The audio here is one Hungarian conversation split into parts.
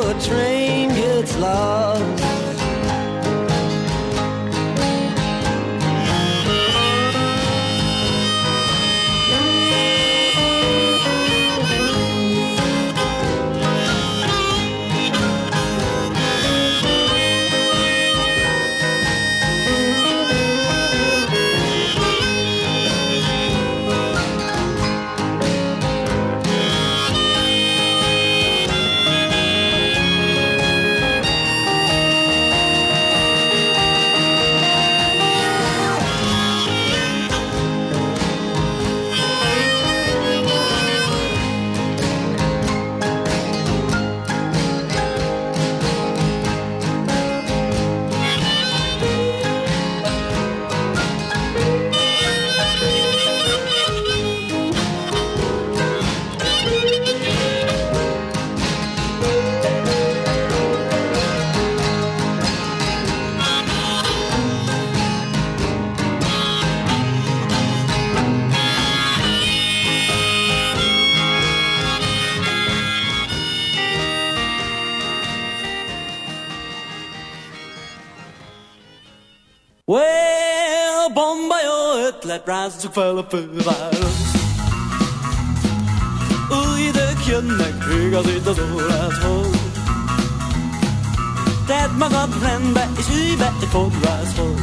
the train gets lost. Well, bomba jó ötlet, rázzuk fel a főváros. Új idők jönnek, igazít az órádhoz. Tedd magad rendbe, és ülj be egy fodrászhoz.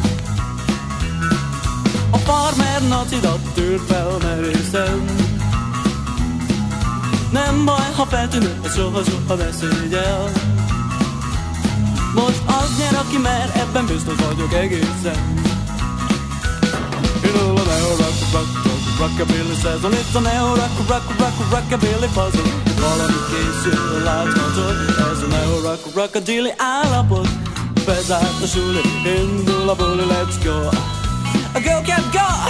A farmer nacidat tűrt fel merészen. Nem baj, ha feltűnő, ez soha-soha ne szégyel. Most az nyer, aki mer, ebben biztos vagyok egészen. You know the neo-rockabilly szezon, itt a neo-rockabilly puzzle. Valami készül, láthatod, ez a neo-rockabilly állapot. Bezárt a suli, indul a buli, let's go. A go, cat, go!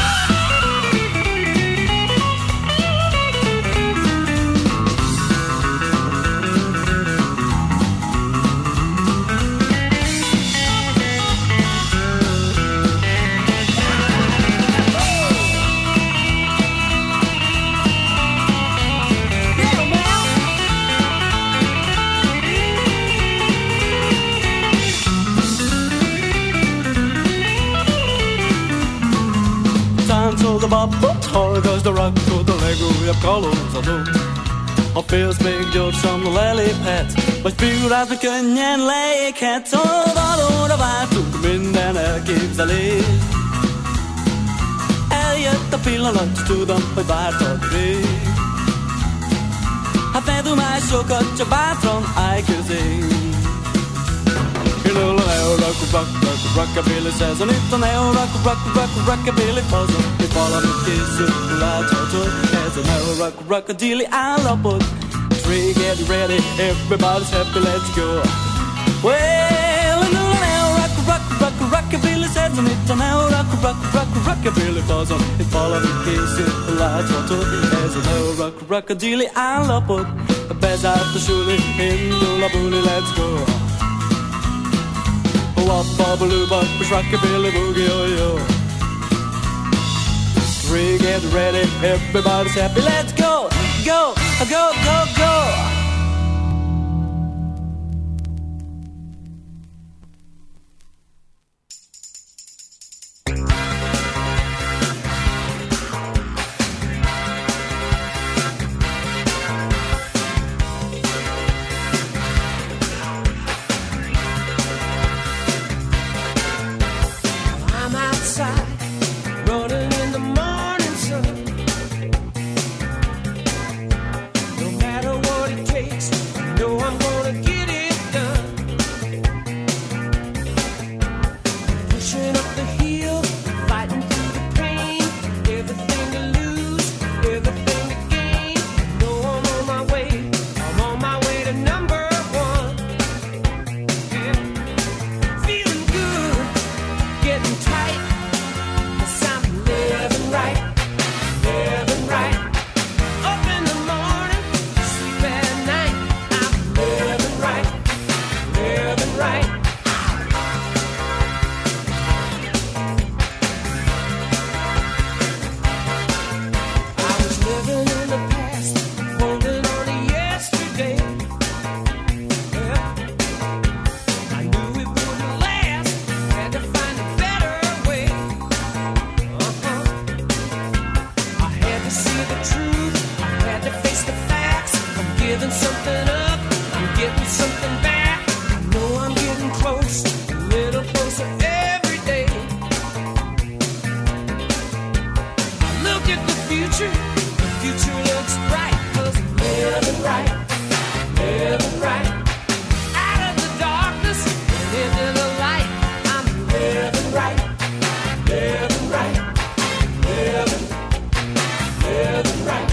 Táncol a babot, hallgassd a rockot, a legújabb kalózadó. Ha félsz, még gyorsan leléphet, vagy figurázni könnyen leéghet. Oldalóra váltunk minden elképzelés. Eljött a pillanat, tudom, hogy vártad rég. Hát ne dumálj sokat, csak bátran állj közé. You know the neo-rockabilly szezon, itt a neo-rockabilly puzzle. Itt valamit készül, láthatod, ez a neo-rockabilly állapot. Three, get ready, everybody's happy, let's go. Well, you know the neo-rockabilly szezon, itt a neo-rockabilly puzzle. Itt valamit készül, láthatod, ez a neo-rockabilly állapot. Bezárt a suli, indul a buli, let's go. Wop-bop-a-loo-bop, rockabilly boogie, oh-yo. Three, get ready, everybody's happy, let's go, go, go, go, go. No matter what it something up, I'm getting something back. I know I'm getting close, a little closer every day. I look at the future looks bright, 'cause I'm living right, living right. Out of the darkness and into the light, I'm living right, living right, living, living right.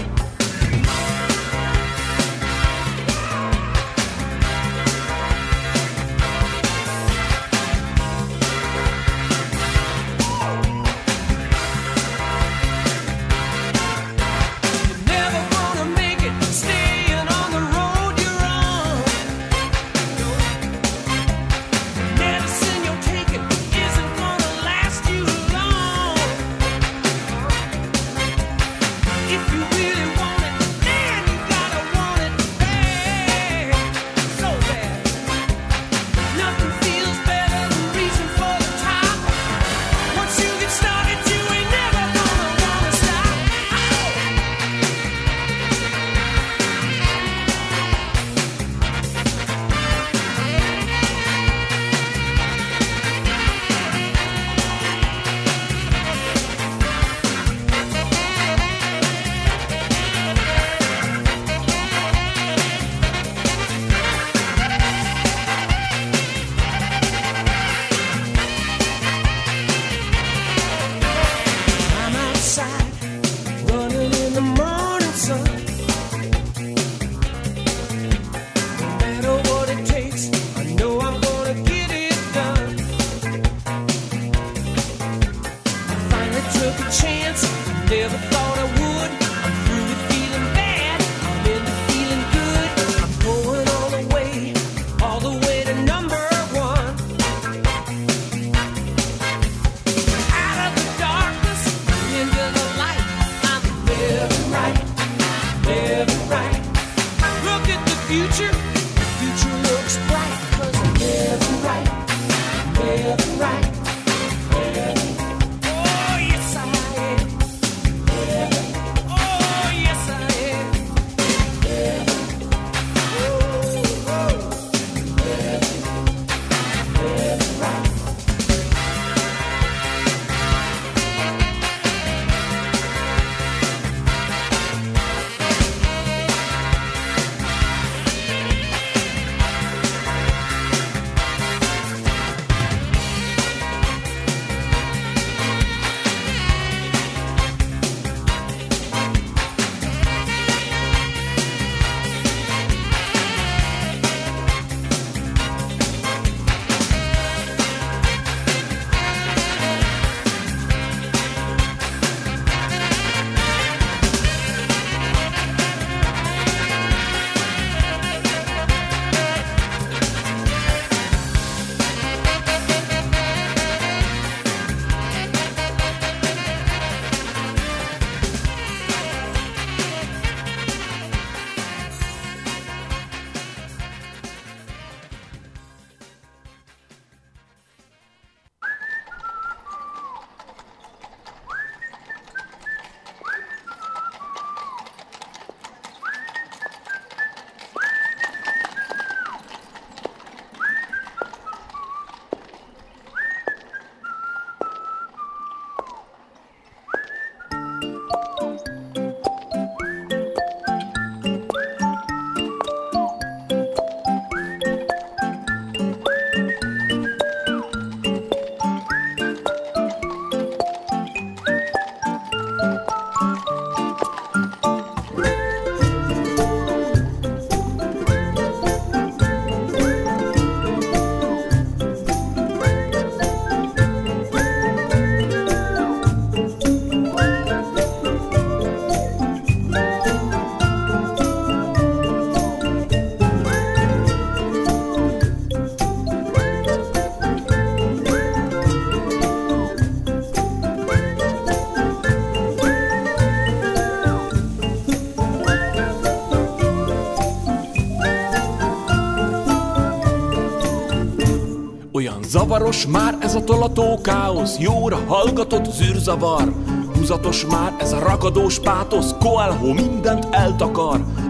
Zavaros már ez a tolató káosz, jóra hallgatott az űrzavar. Húzatos már ez a ragadós pátosz, Coelho mindent eltakar.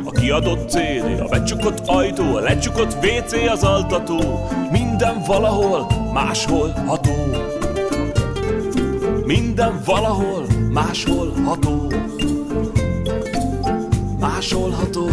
a kiadott CD, a becsukott ajtó, a lecsukott WC, az altató. Minden valahol máshol ható. Minden valahol máshol ható. Másolható.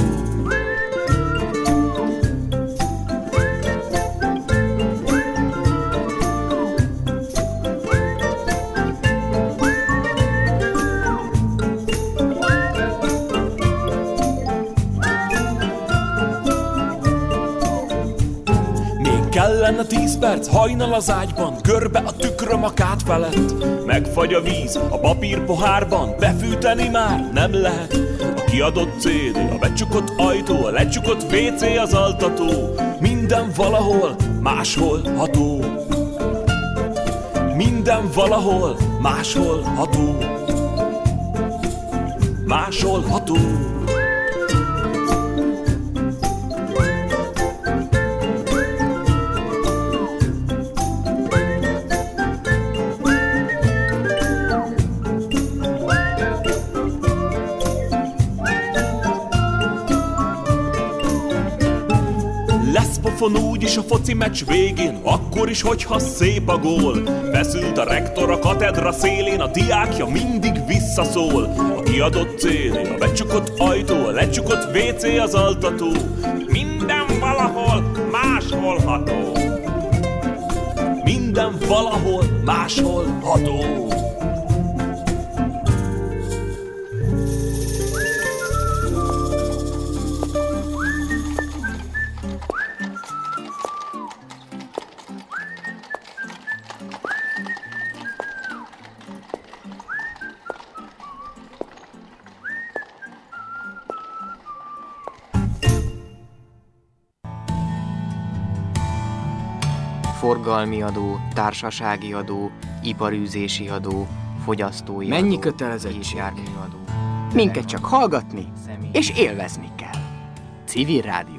Kellene 10 perc, hajnal az ágyban, görbe a tükröm a kád felett. Megfagy a víz a papír pohárban, befűteni már nem lehet. A kiadott CD, a becsukott ajtó, a lecsukott WC, az altató. Minden valahol máshol ható. Minden valahol máshol ható. Másolható. Úgyis a foci meccs végén, akkor is, hogyha szép a gól. Feszült a rektor a katedra szélén, a diákja mindig visszaszól. A kiadott CD, a becsukott ajtó, a lecsukott WC, az altató. Minden valahol máshol ható. Minden valahol máshol ható. Forgalmi adó, társasági adó, iparűzési adó, fogyasztói mennyi adó, kötelezettség? járműadó. Minket csak hallgatni és élvezni kell. Civil rádióadó.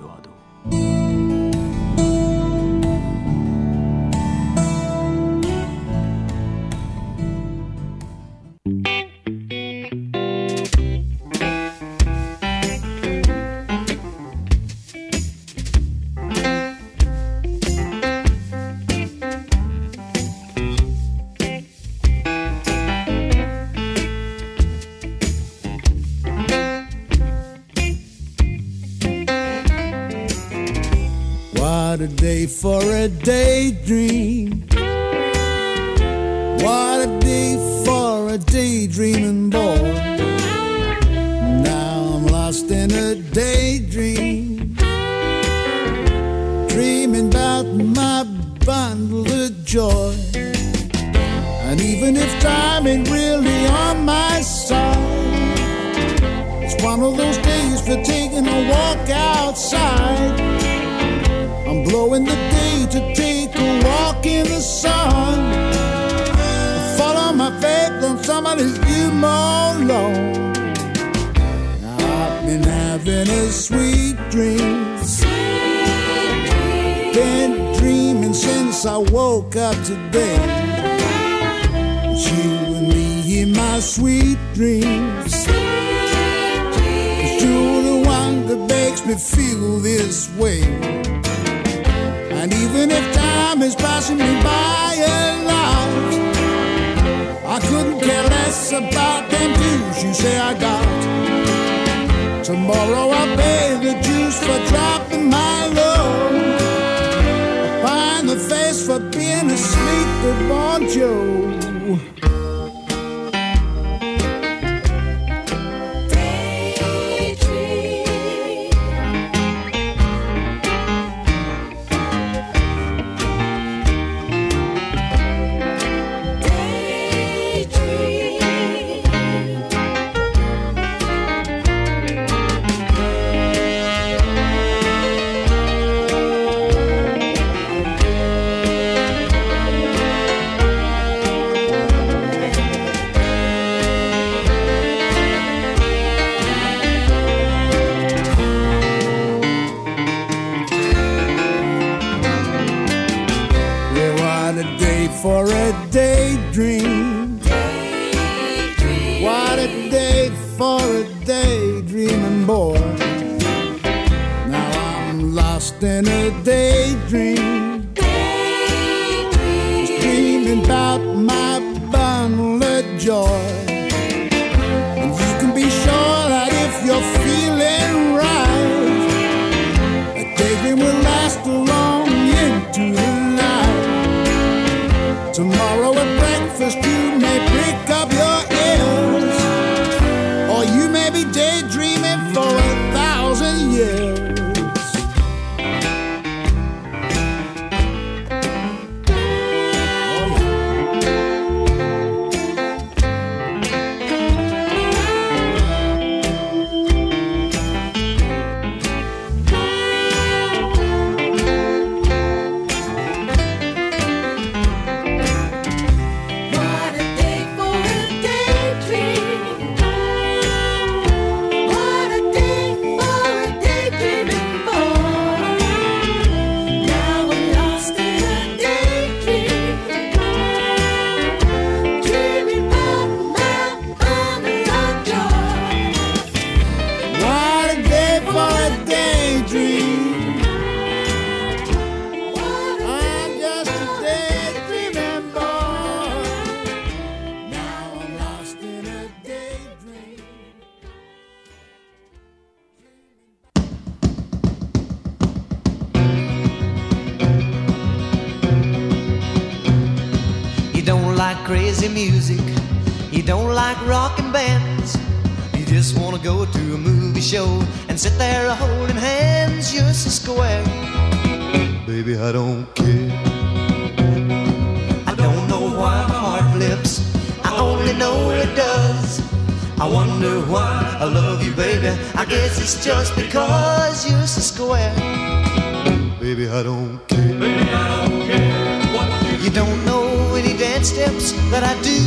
What a day for a daydream. What a day for a daydreaming boy. Now I'm lost in a daydream, dreaming about my bundle of joy. And even if time ain't really on my side, it's one of those days for taking a walk outside. I'm blowing the day to take a walk in the sun. Follow my faith on somebody's view more alone. Now I've been having a sweet dream. Sweet dream. Been dreaming since I woke up today. It's you and me in my sweet dreams. Sweet dream. 'Cause you're the one that makes me feel this way. And even if time is passing me by alive, I couldn't care less about them dues you say I got. Tomorrow I'll pay the dues for dropping my load. I'll find the face for being asleep with Bon Joe. For a daydream. What a day for a daydreaming boy. lost in a daydream. Just dreaming about my bundle of joy. And you can be sure that if you're feeling right, a daydream will last long into the night. Tomorrow at breakfast you may prick up your ears, or you may be daydreaming for 1,000 years. Crazy music, you don't like rockin' bands. You just wanna go to a movie show and sit there holding hands. You're so square, baby, I don't care. I don't know why my heart flips, I only know it does. I wonder why I love you, baby. I guess it's just because you're so square, baby, I don't care. Baby, I don't care what you don't know any dance steps that I do.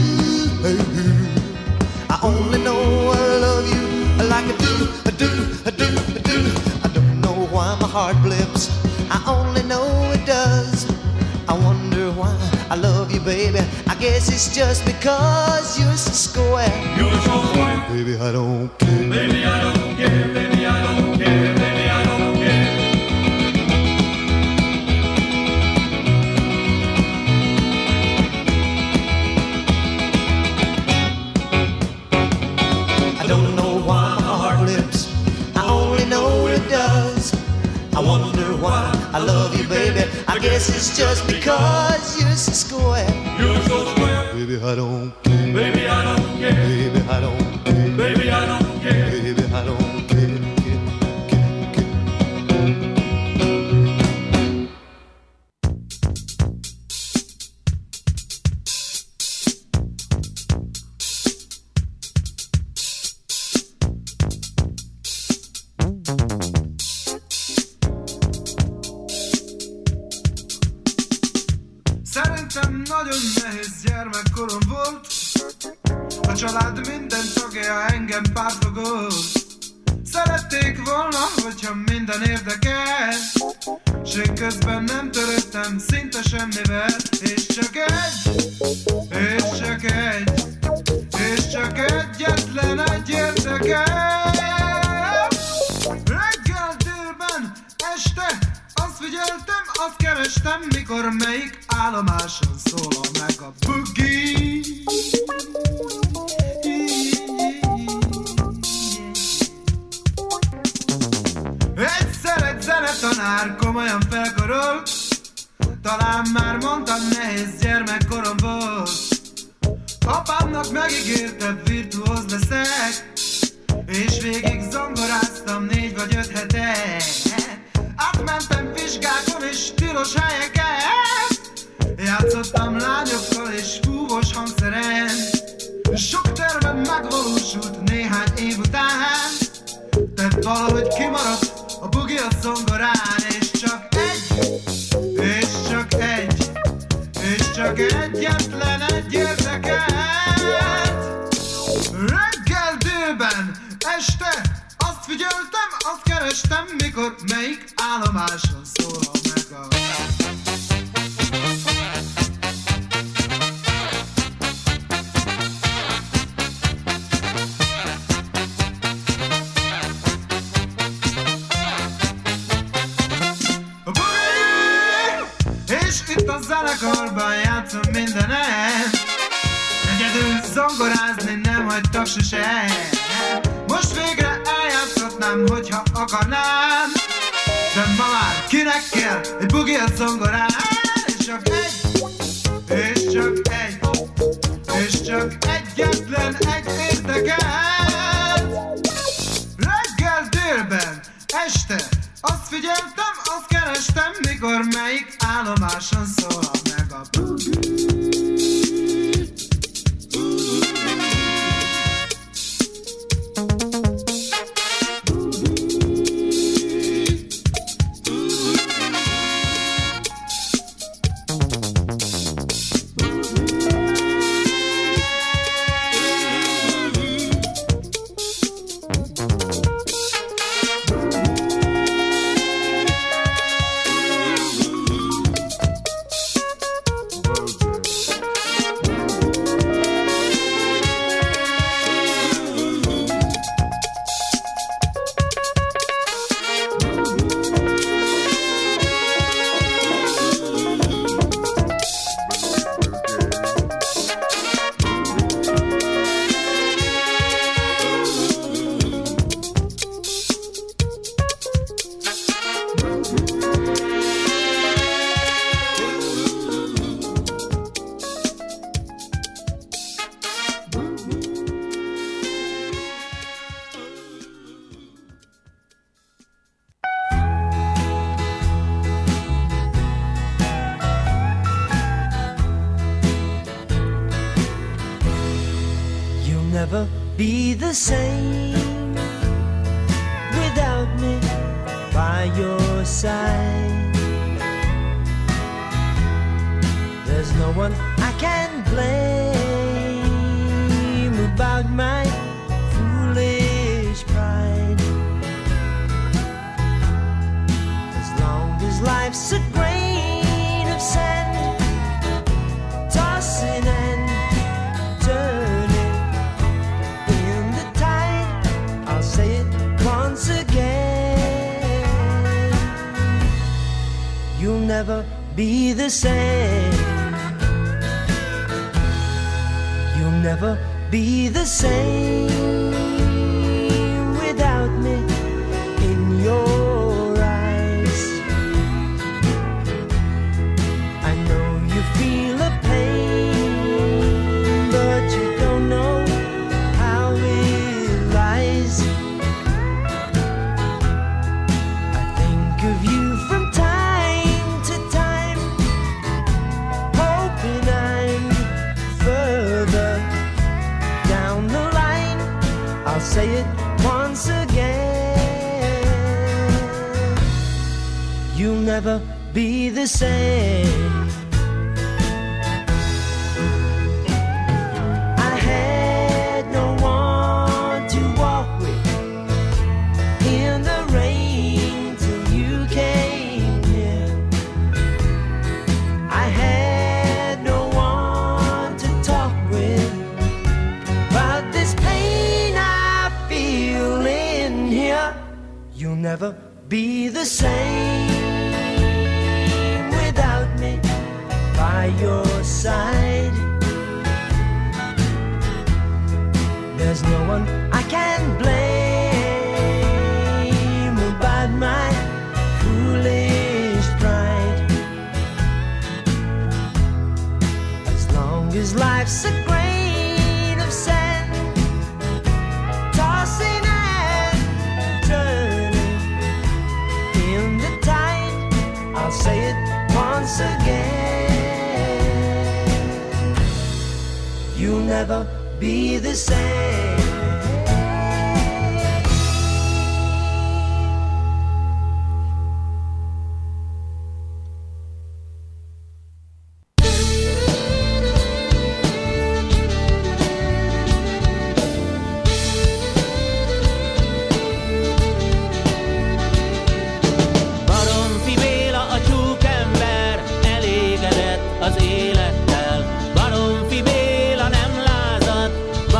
I only know I love you like I do, I do, I do, I do. I don't know why my heart blips, I only know it does. I wonder why I love you, baby. I guess it's just because you're so square. You're so square. Baby, I don't care. Baby, I don't care. Baby, I don't care. Baby, I don't care. I wonder why I love you, baby. I guess it's just because you're so square. You're so square. Baby, I don't care. Baby, I don't care. Baby, I don't care. Baby, I don't care. Baby, I don't care. Nagyon nehéz gyermekkorom volt, a család minden tagja engem pártogott. Szerették volna, hogyha minden érdekes, s én közben nem törődtem szinte semmivel. És csak egyetlen egy érdekel. Reggel, délben, este azt figyeltem, azt kerestem, mikor melyik állomáson szólal meg a boogie. Egyszer egy zenetanár komolyan felkarolt, talán már mondtam, nehéz gyermekkorom volt. Apámnak megígértem, virtuóz leszek, és végig zongoráztam 4 vagy 5 hetet. Átmentem vizsgákon és tilos helyeket, játszottam lányokkal és fúvós hangszeren. Sok tervem megvalósult néhány év után, de valahogy kimaradt a bugi a zongorán. És csak egyetlen egy érdekelt. Reggel, délben, este azt figyeltem, azt kerestem, mikor melyik állomáson szólal meg a... zenekarban játszom mindenem. Egyedül zongorázni nem hagytak sose. Most végre eljátszhatnám, hogyha akarnám. De ma már kinek kell egy bugilt zongorán. És csak egy, és csak egy, és csak egyetlen egy érdekelt. Reggel, délben, este, azt figyeltem, azt kerestem, mikor melyik állomáson szól meg a bugi. Never be the same without me by your side. There's no one I can blame about my foolish pride. As long as life's a grain of sand, tossing and turning. Say it once again. You'll never be the same. You'll never be the same without me in your eyes. I know you feel a pain, but you don't know how it lies. Of you from time to time, hoping I'm further down the line. I'll say it once again. You'll never be the same. I had no one to walk with in the rain. Came here. I had no one to talk with about this pain I feel in here. You'll never be the same without me by your side. There's no one I can blame about my foolish pride. As long as life's a grain of sand, tossing and turning in the tide, I'll say it once again. You'll never be the same.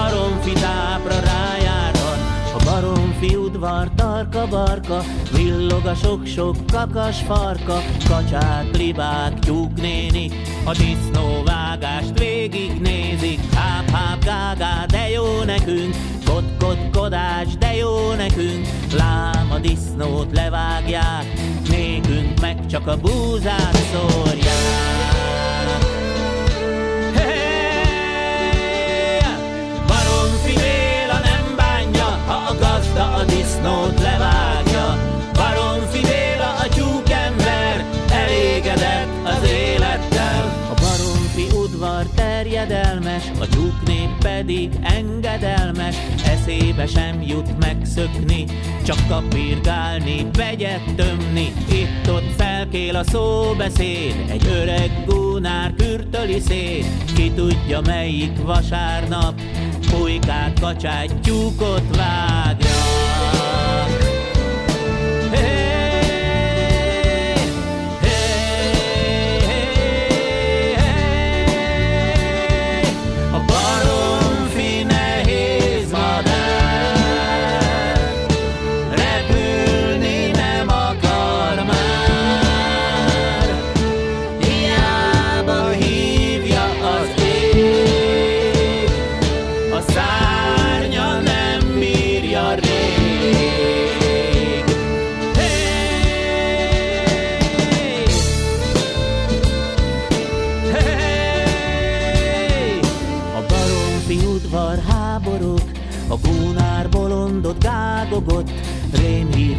Barka, villog Kullog a sok-sok kakas farka, kacsák, libák, tyúknénik, a disznóvágást végignézik. Háp-háp, gágá, de jó nekünk, kod-kod-kodás, de jó nekünk. Lám a disznót levágják, nékünk meg csak a búzát szórják. Baromfi Béla nem bánja, ha a gazda a disznót levágja. Baromfi Béla a tyúkember, elégedett az élettel. A baromfi udvar terjedelmes, a tyúknép pedig engedelmes. Eszébe sem jut megszökni, csak kapirgálni, vegyet tömni. Itt-ott felkél a szóbeszéd, egy öreg gúnár kürtöli szét. Ki tudja melyik vasárnap pulykát, kacsát, tyúkot vágja. A gúnár bolondot gágogott, rémhír